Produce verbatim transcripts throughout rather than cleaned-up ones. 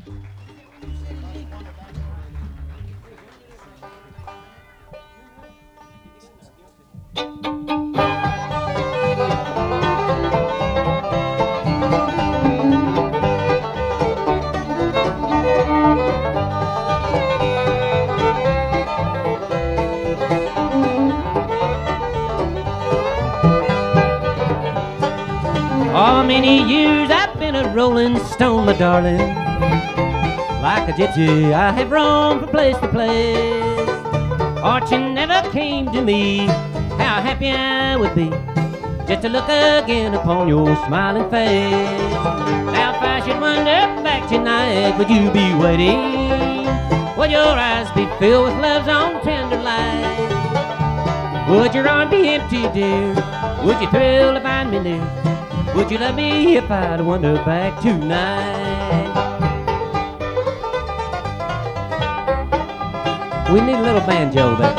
Oh, many years I've been a rolling stone, my darling. Like a gypsy, I have roamed from place to place. Fortune never came to me. How happy I would be just to look again upon your smiling face. Now if I should wander back tonight, would you be waiting? Would your eyes be filled with love's own tender light? Would your arms be empty, dear? Would you thrill to find me near? Would you love me if I'd wander back tonight? We need a little banjo there.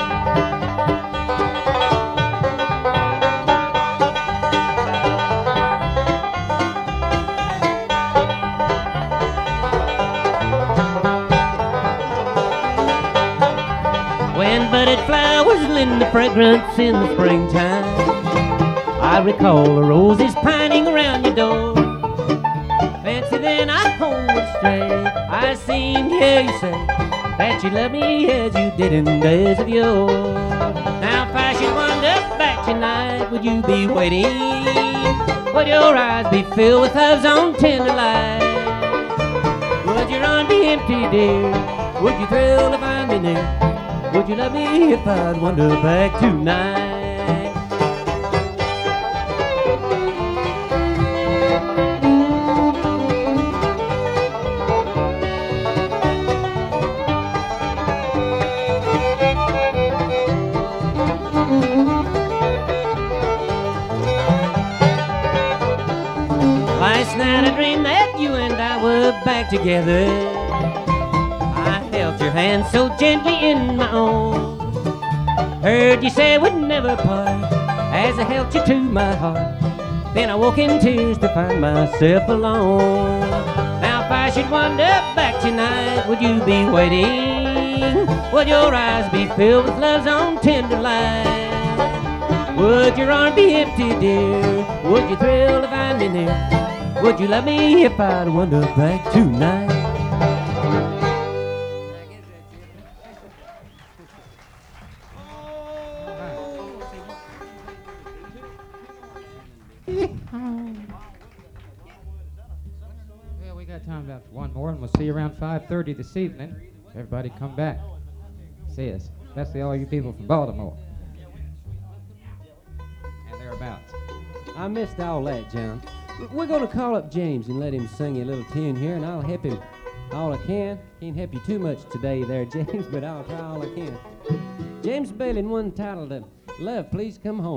When budded flowers lend the fragrance in the springtime, I recall the roses pining around your door. Fancy then I homeward stray, I seem to hear you say that you love me as you did in days of yore. Now if I should wander back tonight, would you be waiting? Would your eyes be filled with love's own tender light? Would your arms be empty, dear? Would you thrill to find me near? Would you love me if I'd wander back tonight? Last night I dreamed that you and I were back together. I held your hand so gently in my own. Heard you say we'd never part as I held you to my heart. Then I woke in tears to find myself alone. Now if I should wander back tonight, would you be waiting? Would your eyes be filled with love's own tender light? Would your arms be empty, dear? Would you thrill to find me near? Would you love me if I'd wander back tonight? Well, we got time left for one more, and we'll see you around five thirty this evening. Everybody come back. See us. Especially all you people from Baltimore. And thereabouts. I missed all that, John. We're going to call up James and let him sing you a little tune here, and I'll help him all I can. Can't help you too much today there, James, but I'll try all I can. James Bailey, one titled, uh, Love, Please Come Home.